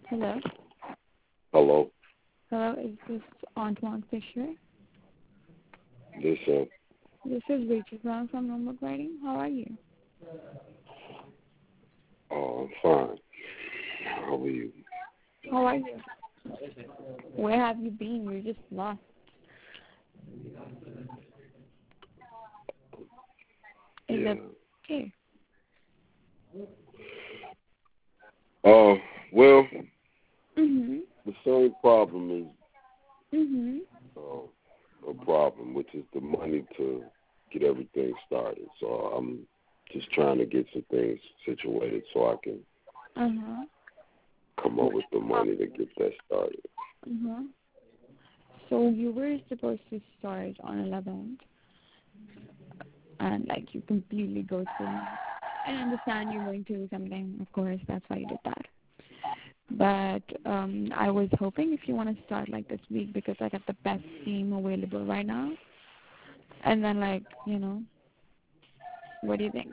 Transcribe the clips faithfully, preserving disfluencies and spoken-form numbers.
Hello? Hello? Hello, is this Antoine Fisher? This, uh, This is Rachel Brown from Notebook Writing. How are you? oh, I'm fine. How are you? How are you? Where have you been? You're just lost. Is Yeah. it okay? Uh, well, Mhm. the same problem is Mhm. uh, a problem, which is the money to get everything started. So I'm just trying to get some things situated so I can Uh huh. come up with the money to get that started. Uh huh. So you were supposed to start on eleventh, and like you completely go through. I understand you're going through something. Of course, that's why you did that. But um, I was hoping if you want to start like this week because I got the best team available right now. And then like, you know, what do you think?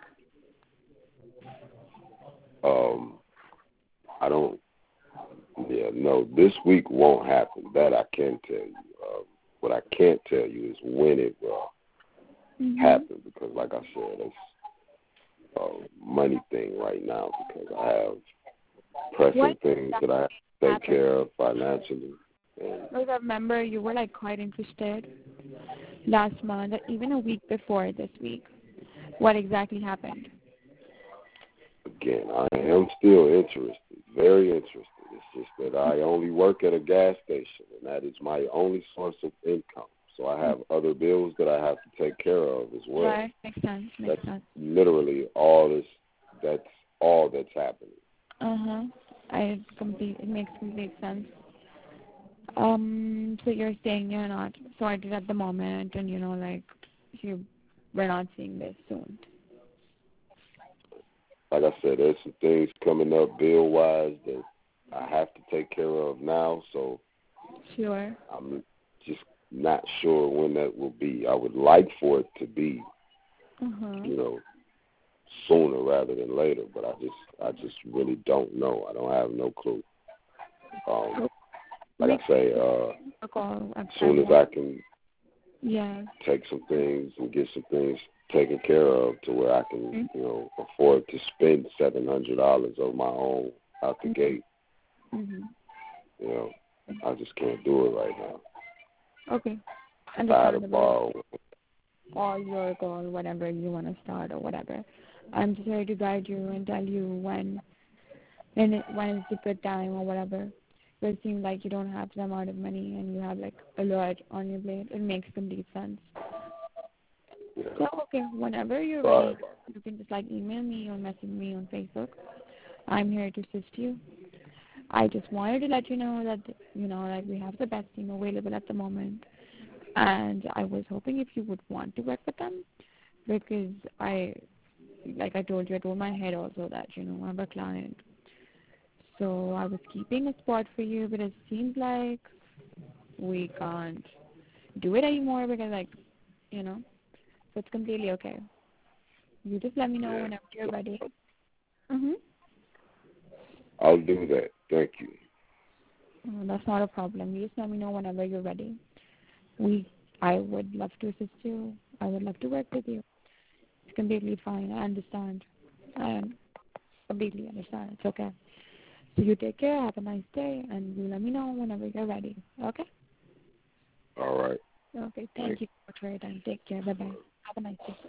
Um, I don't, yeah, no, this week won't happen. That I can tell you. Uh, what I can't tell you is when it will Mm-hmm. happen because, like I said, it's a money thing right now because I have pressing What things that I have to take happened? care of financially. And Because I remember you were like quite interested last month, or even a week before this week. What exactly happened? again, I am still interested, very interested. It's just that I only work at a gas station, and that is my only source of income. So I have other bills that I have to take care of as well. Right, makes sense, makes That's sense. literally all this. That's all that's happening. Uh huh. I complete. It makes complete sense. Um. So you're saying you're not sorted at the moment, and you know, like, you we're not seeing this soon. Like I said, there's some things coming up bill-wise that I have to take care of now. So Sure. I'm just not sure when that will be. I would like for it to be, Uh huh. you know, sooner rather than later, but I just I just really don't know. I don't have no clue. Um, like I say, uh, A call. as soon as I can Yeah. take some things and get some things taken care of to where I can, Mm-hmm. you know, afford to spend seven hundred dollars of my own out the gate, Mm-hmm. you know, I just can't do it right now. Okay. I had to Understandable. borrow. All your call, whatever you want to start or whatever. I'm just here to guide you and tell you when when it, when it's a good time or whatever. It seems like you don't have the amount of money and you have like a lot on your plate. It makes complete sense. Yeah. So okay, whenever you're Sorry ready, about you can just like email me or message me on Facebook. I'm here to assist you. I just wanted to let you know that you know like we have the best team available at the moment, and I was hoping if you would want to work with them because I, like I told you, I told my head also that you know I have a client, so I was keeping a spot for you, but it seems like we can't do it anymore because like you know, so it's completely okay. You just let me know Yeah. whenever you're ready. Mhm. I'll do that. Thank you. Oh, that's not a problem. You just let me know whenever you're ready. We, I would love to assist you. I would love to work with you. It's completely fine. I understand. I completely understand. It's okay. So you take care. Have a nice day, and you let me know whenever you're ready. Okay? All right. Okay. Thank Thank you for your time. Take care. Bye bye. Have a nice day.